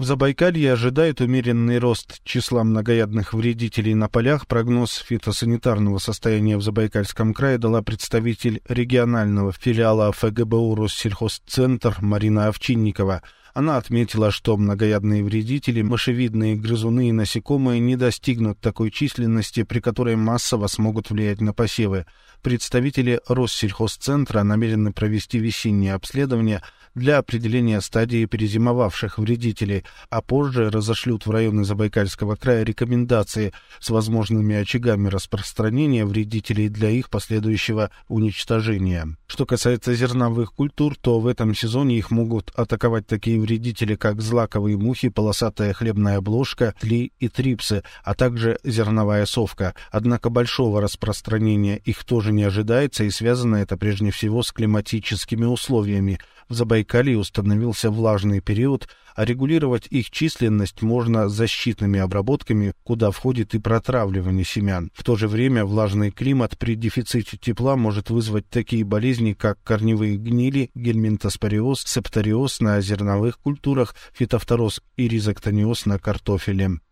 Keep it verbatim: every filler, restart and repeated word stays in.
В Забайкалье ожидает умеренный рост числа многоядных вредителей на полях. Прогноз фитосанитарного состояния в Забайкальском крае дала представитель регионального филиала эф гэ бэ у Россельхозцентр Марина Овчинникова. Она отметила, что многоядные вредители, мышевидные грызуны и насекомые не достигнут такой численности, при которой массово смогут влиять на посевы. Представители Россельхозцентра намерены провести весеннее обследование для определения стадии перезимовавших вредителей, а позже разошлют в районы Забайкальского края рекомендации с возможными очагами распространения вредителей для их последующего уничтожения. Что касается зерновых культур, то в этом сезоне их могут атаковать такие вредители, как злаковые мухи, полосатая хлебная обложка, тли и трипсы, а также зерновая совка. Однако большого распространения их тоже не ожидается, и связано это прежде всего с климатическими условиями. В Забайкалье установился влажный период, а регулировать их численность можно защитными обработками, куда входит и протравливание семян. В то же время влажный климат при дефиците тепла может вызвать такие болезни, как корневые гнили, гельминтоспориоз, септориоз на зерновых культурах, фитофтороз и ризоктониоз на картофеле.